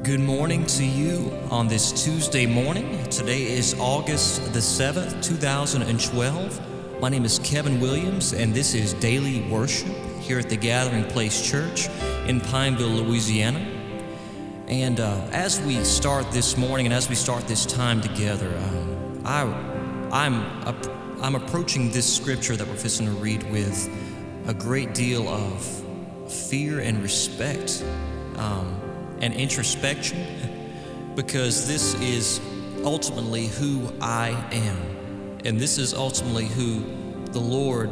Good morning to you on this Tuesday morning. Today is August the 7th, 2012. My name is Kevin Williams, and this is Daily Worship here at the Gathering Place Church in Pineville, Louisiana. And as we start this morning and as we start this time together, I'm approaching this scripture that we're fixing to read with a great deal of fear and respect. And introspection, because this is ultimately who I am, and this is ultimately who the Lord,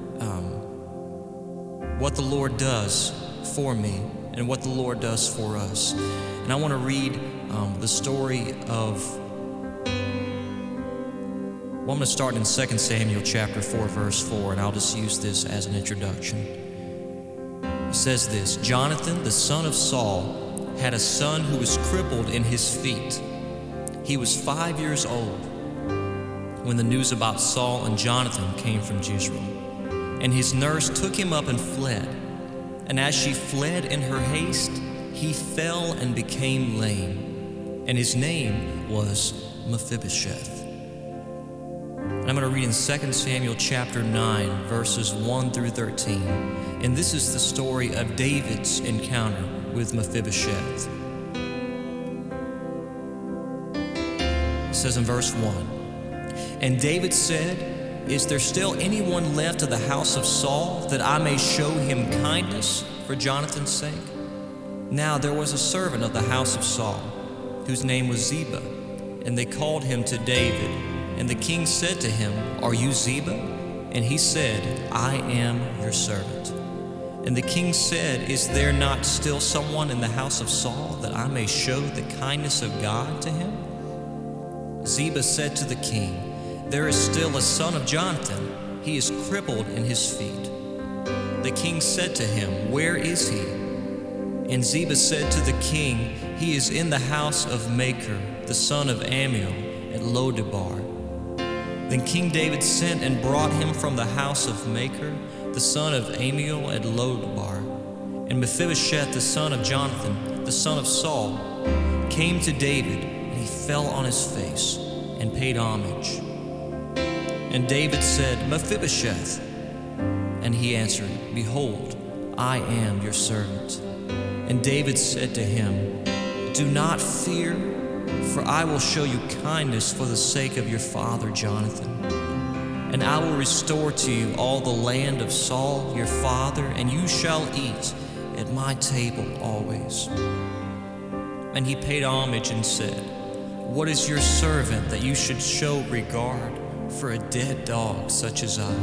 what the Lord does for me and what the Lord does for us. And I want to read the story of, I'm going to start in 2 Samuel chapter 4, verse 4, and I'll just use this as an introduction. It says this: Jonathan, the son of Saul, had a son who was crippled in his feet. He was 5 years old when the news about Saul and Jonathan came from Jezreel. And his nurse took him up and fled. And as she fled in her haste, he fell and became lame. And his name was Mephibosheth. And I'm going to read in 2 Samuel chapter 9, verses 1 through 13. And this is the story of David's encounter with Mephibosheth. It says in verse 1, And David said, Is there still anyone left of the house of Saul, that I may show him kindness for Jonathan's sake? Now there was a servant of the house of Saul, whose name was Ziba, and they called him to David. And the king said to him, Are you Ziba? And he said, I am your servant. And the king said, Is there not still someone in the house of Saul, that I may show the kindness of God to him? Ziba said to the king, There is still a son of Jonathan. He is crippled in his feet. The king said to him, Where is he? And Ziba said to the king, He is in the house of Machir, the son of Ammiel, at Lodebar. Then King David sent and brought him from the house of Machir, the son of Ammiel, at Lodebar. And Mephibosheth, the son of Jonathan, the son of Saul, came to David, and he fell on his face and paid homage. And David said, Mephibosheth. And he answered, Behold, I am your servant. And David said to him, Do not fear, for I will show you kindness for the sake of your father Jonathan. And I will restore to you all the land of Saul your father, and you shall eat at my table always. And he paid homage and said, What is your servant that you should show regard for a dead dog such as I?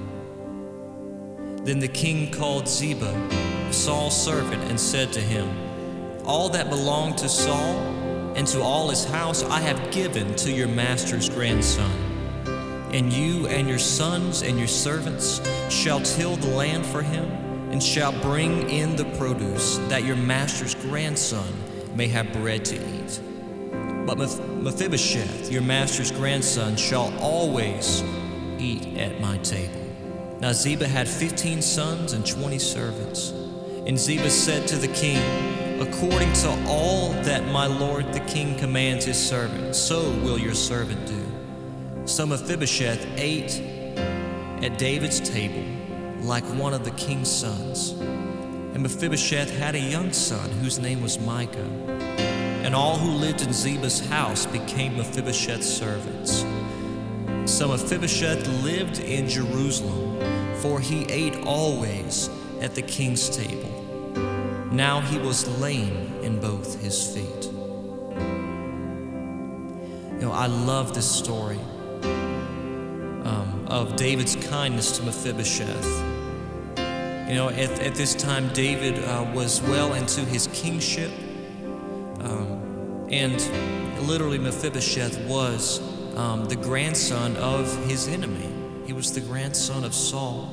Then the king called Ziba, Saul's servant, and said to him, All that belonged to Saul and to all his house I have given to your master's grandson. And you and your sons and your servants shall till the land for him, and shall bring in the produce, that your master's grandson may have bread to eat. But Mephibosheth, your master's grandson, shall always eat at my table. Now Ziba had 15 sons and 20 servants. And Ziba said to the king, According to all that my lord the king commands his servant, so will your servant do. So Mephibosheth ate at David's table like one of the king's sons. And Mephibosheth had a young son whose name was Micah. And all who lived in Ziba's house became Mephibosheth's servants. So Mephibosheth lived in Jerusalem, for he ate always at the king's table. Now he was lame in both his feet. I love this story of David's kindness to Mephibosheth. At this time, David was well into his kingship, and literally Mephibosheth was the grandson of his enemy. He was the grandson of Saul.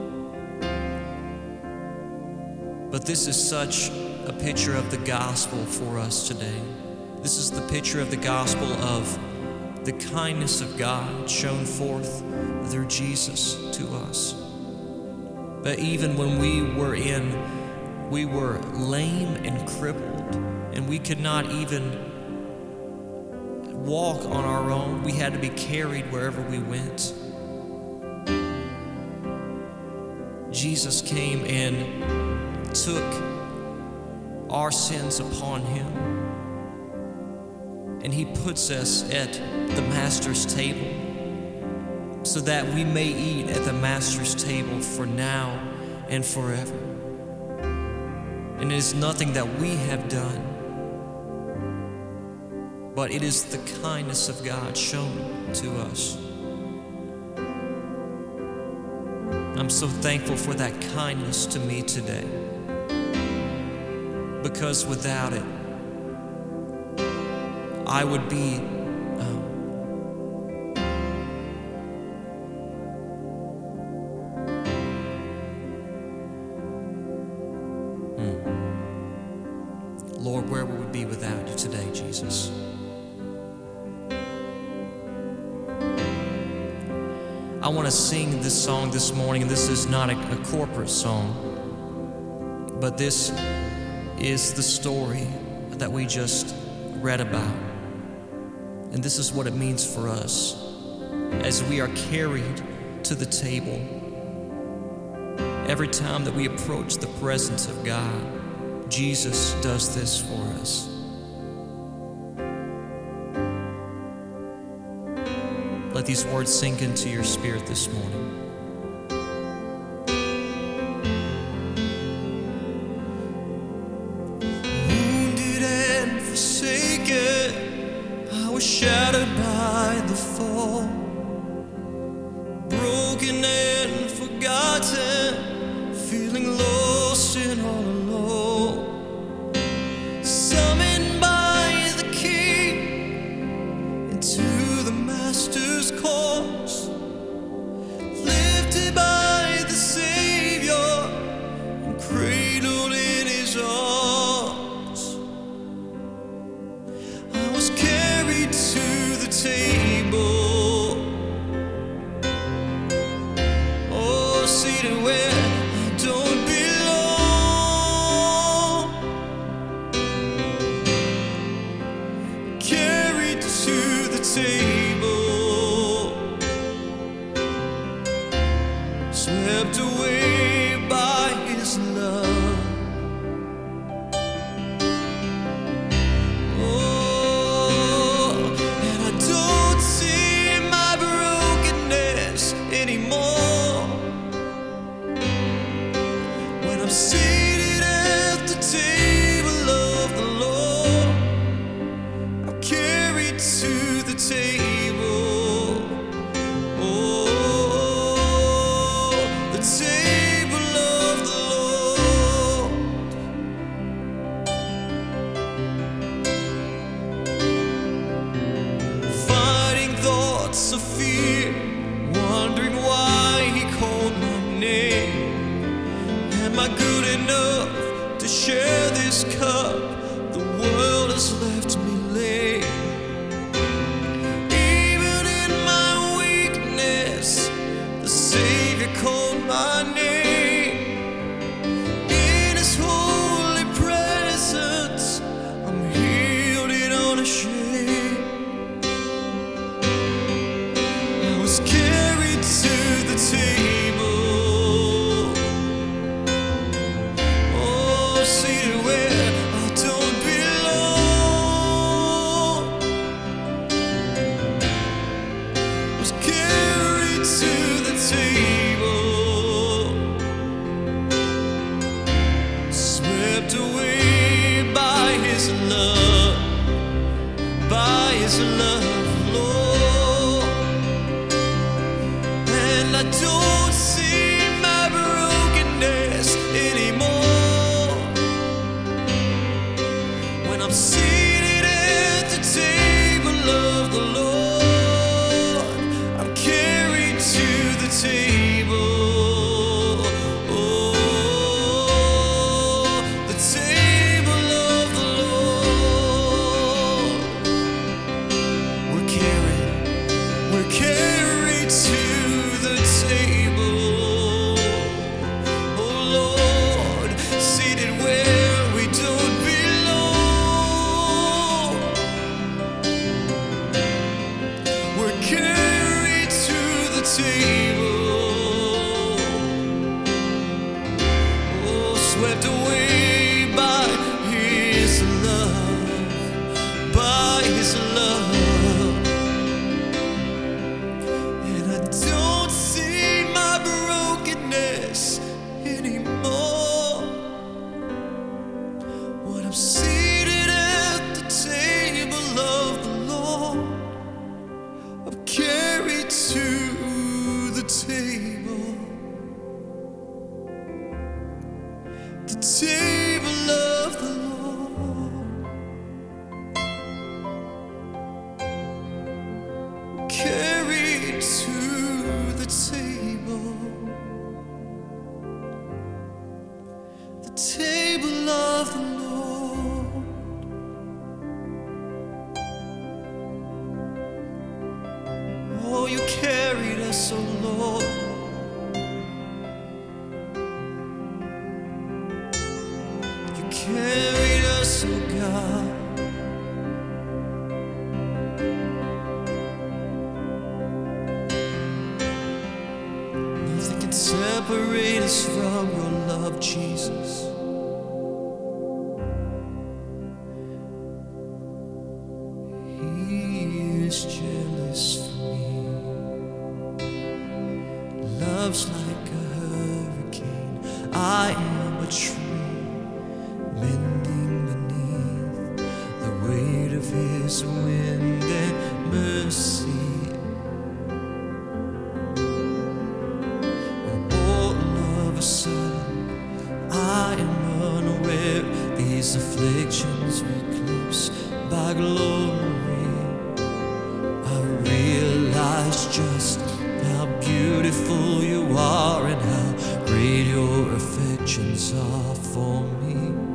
But this is such a picture of the gospel for us today. This is the picture of the gospel of the kindness of God shown forth through Jesus to us. But even when we were in We were lame and crippled, and we could not even walk on our own. We had to be carried wherever we went. Jesus came and took our sins upon him, and he puts us at the Master's table so that we may eat at the Master's table for now and forever. And it is nothing that we have done, but it is the kindness of God shown to us. I'm so thankful for that kindness to me today, because without it, I would be Lord, where would we be without you today, Jesus? I want to sing this song this morning, and this is not a corporate song, but this is the story that we just read about. And this is what it means for us as we are carried to the table. Every time that we approach the presence of God, Jesus does this for us. Let these words sink into your spirit this morning. Wounded and forsaken, I was shattered by the fall. Broken and forgotten, feeling lost and all alone. Summoned by the King into the Master's cause, lifted by the Savior and cradled in his arms. I was carried to the table, oh, seated where I don't belong, carried to the table, swept away by his love. Oh, and I don't see my brokenness anymore when I'm seated at the table of the Lord. I'm carried to the table, oh, the table of the Lord. Fighting thoughts of fear, wondering why he called my name. Am I good enough to share this cup? The world has left me lame. Even in my weakness, the Savior called my name. In his holy presence, I'm healed and unashamed. I was carried to the table, oh, seated where I don't belong. swept away by His love, by His love. And I don't see my brokenness anymore when I'm seated at the table of the Lord. I'm carried to the table, the table of the Lord. Carried to the table, the table of the Lord. Oh, you carried us, oh Lord. You carried us, oh God. Nothing can separate us from your love, Jesus. He is jealous for me. Love's like a hurricane. I am a tree bending beneath the weight of His wind and mercy. All of a sudden, I am unaware these afflictions eclipse by glory. I realize just how beautiful you are and how great your affections are for me.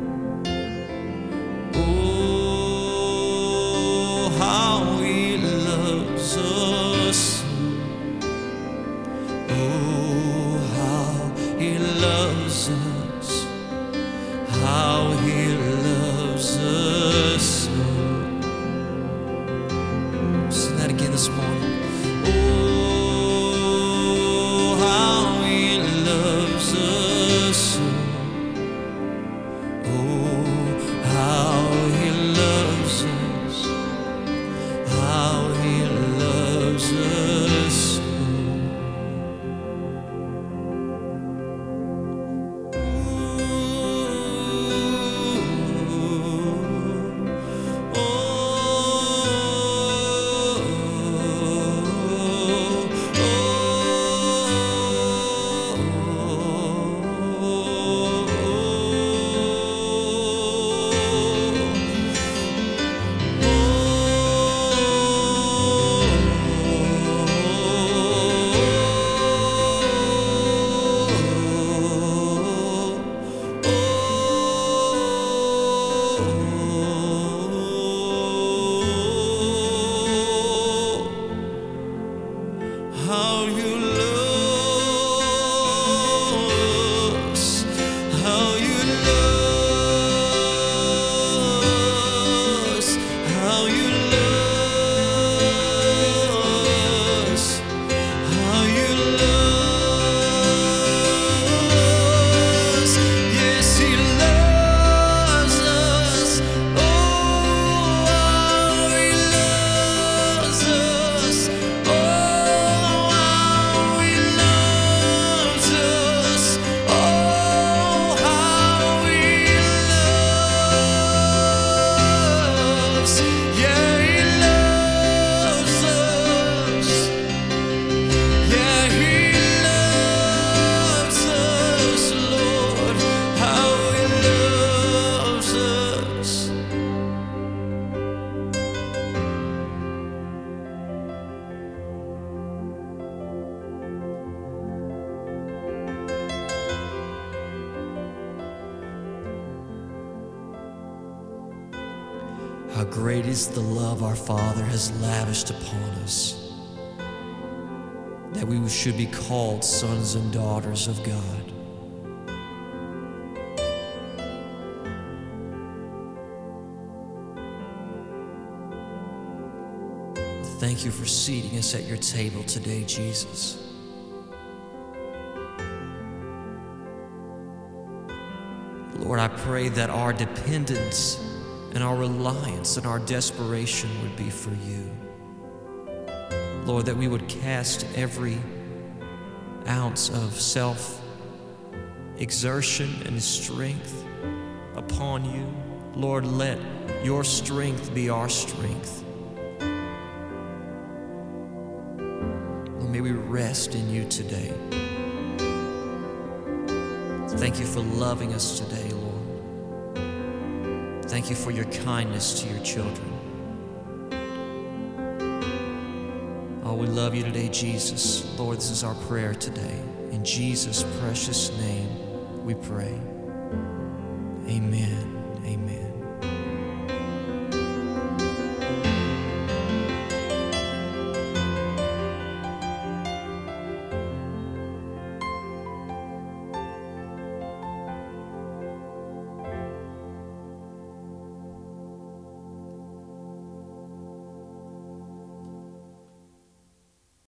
Oh, how He loves us. Oh, how He loves us. How He loves us so. Sing that again this morning. Oh, how He loves us so. Oh, how He loves us. How He loves us so. How you love us, how you love us, how you love us, how you love us. Yes, He loves us. Oh, how He loves us. Oh, how great is the love our Father has lavished upon us, that we should be called sons and daughters of God. Thank you for seating us at your table today, Jesus. Lord, I pray that our dependence and our reliance and our desperation would be for you. Lord, that we would cast every ounce of self-exertion and strength upon you. Lord, let your strength be our strength. Lord, may we rest in you today. Thank you for loving us today, Lord. Thank you for your kindness to your children. Oh, we love you today, Jesus. Lord, this is our prayer today. In Jesus' precious name we pray. Amen.